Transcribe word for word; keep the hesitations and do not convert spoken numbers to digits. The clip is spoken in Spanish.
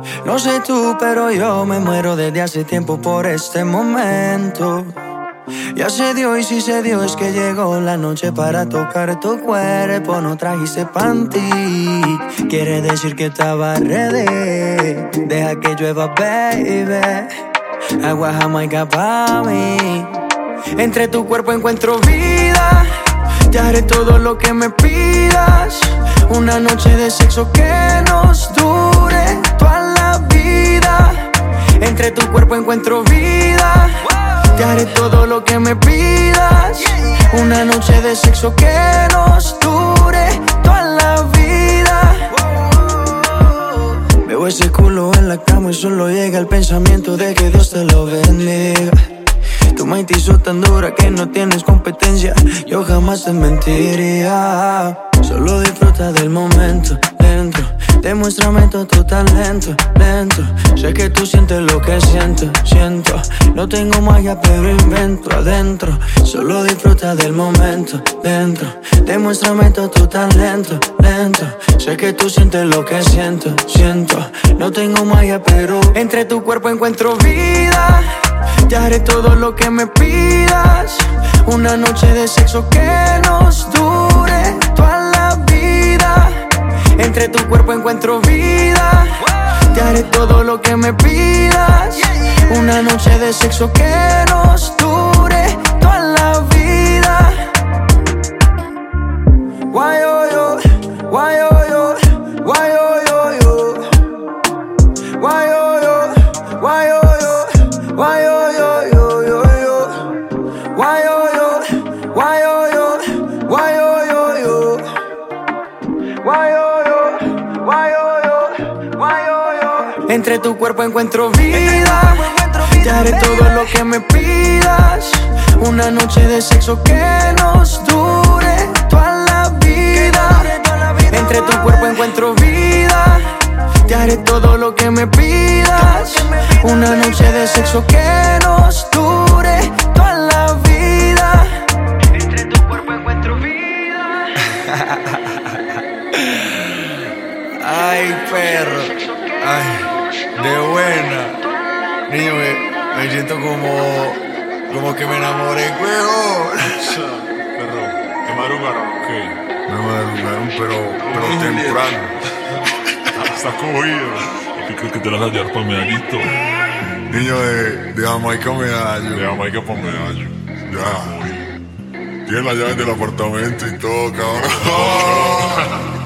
No sé tú, pero yo me muero desde hace tiempo por este momento. Ya se dio y si se dio es que llegó la noche para tocar tu cuerpo. No trajiste panty, quiere decir que estaba ready. Deja que llueva, baby. Agua jamaica pa' mí. Entre tu cuerpo encuentro vida. Te haré todo lo que me pidas. Una noche de sexo que nos dure toda la vida. Entre tu cuerpo encuentro vida. Te haré todo lo que me pidas. Una noche de sexo que nos dure toda la vida. Veo ese culo en la cama y solo llega el pensamiento de que Dios te lo bendiga. Tu mente hizo tan dura que no tienes competencia. Yo jamás te mentiría. Solo disfruta del momento dentro. Demuéstrame todo tu talento lento. Sé que tú sientes lo que siento, siento. No tengo magia pero invento adentro. Solo disfruta del momento dentro. Demuéstrame todo tu talento lento. Sé que tú sientes lo que siento, siento. No tengo magia pero entre tu cuerpo encuentro vida. Te haré todo lo que me pidas. Una noche de sexo que nos dure toda la vida. Entre tu cuerpo encuentro vida. Te haré todo lo que me pidas. Una noche de sexo que nos dure toda la vida. Why yo yo, why yo yo, why yo yo yo, why yo yo, why yo yo, why yo yo yo yo yo, why yo yo, why yo yo, why yo yo yo, why yo. Entre tu cuerpo encuentro vida. Te haré todo lo que me pidas. Una noche de sexo que nos dure toda la vida. Entre tu cuerpo encuentro vida. Te haré todo lo que me pidas. Una noche de sexo que nos dure toda la vida. Entre tu cuerpo encuentro vida. Ay, perro. Ay. De buena. Niño, me, me siento como. Como que me enamoré, huevón. Perro, ¿te madrugaron? ¿Qué? Me madrugaron, pero, pero temprano. Está cogido. ¿Qué crees que te las vas a llevar para Medallito? Niño de, de Jamaica Medallo. De Jamaica para Medallo. Ya. Tienes las llaves del apartamento y todo, cabrón.